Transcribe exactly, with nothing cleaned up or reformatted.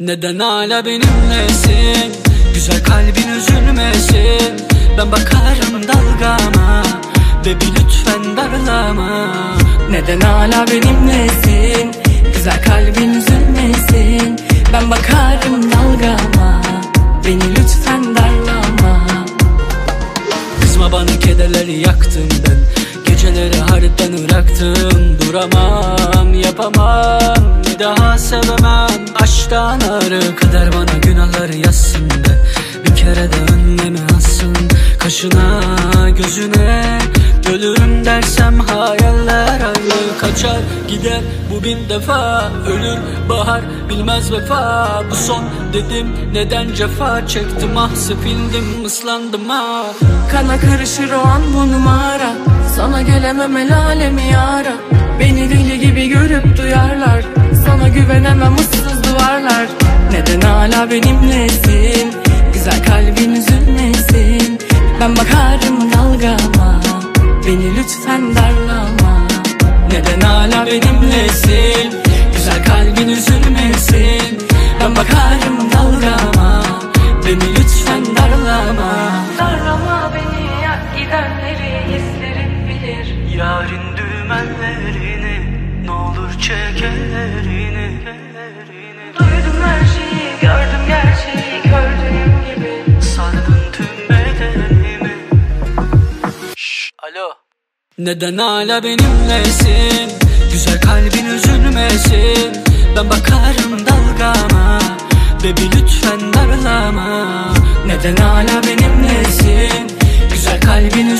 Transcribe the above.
Neden hala benimlesin? Güzel kalbin üzülmesin. Ben bakarım dalgama, baby lütfen darlama. Neden hala benimlesin? Güzel kalbin üzülmesin. Ben bakarım dalgama, beni lütfen darlama. Kızma bana, kederleri yaktım ben. Geceleri harbiden ıraktım. Duramam, yapamam, bir daha sevemem. Aşktan ağrı kadar bana günahları yazsın de. Bir kere de önleme alsın. Kaşına gözüne ölürüm dersem hayaller ayrı kaçar gider bu bin defa. Ölür bahar bilmez vefa. Bu son dedim, neden cefa çektim, ah sefildim, ıslandım ah. Kana karışır o an bu numara. Sana gelemem el alemi yara. Beni deli gibi görüp duyarlar. Sana güvenemem ıssız duvarlar. Neden hala benimlesin? Güzel kalbin üzülmesin. Ben bakarım dalgama, beni lütfen darlama. Neden hala benimlesin? Güzel kalbin üzülmesin. Ben bakarım dalgama, beni lütfen darlama. Darlama beni, yak gidenleri hislerim bilir. Yarın dümenlerini, ne olur çek ellerini. Duydum her şeyi, gördüm gerçeği, gördüğüm gibi. Sardın tüm bedenimi. Şşş, alo. Neden hala benimlesin? Güzel kalbin üzülmesin. Ben bakarım dalgama, baby lütfen darlama. Neden hala benimlesin? Güzel kalbin